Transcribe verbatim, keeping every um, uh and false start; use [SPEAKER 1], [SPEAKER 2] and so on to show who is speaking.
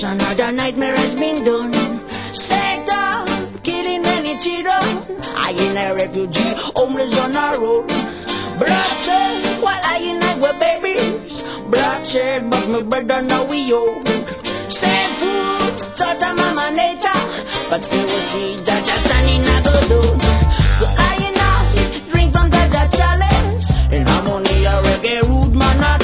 [SPEAKER 1] Yes, another nightmare has been done. Satan, killing many children. I in a refugee, homeless on our road. Bloodshed, while I in a with babies. Bloodshed, but my brother now we old. Same food, touch a mama nature, but still we see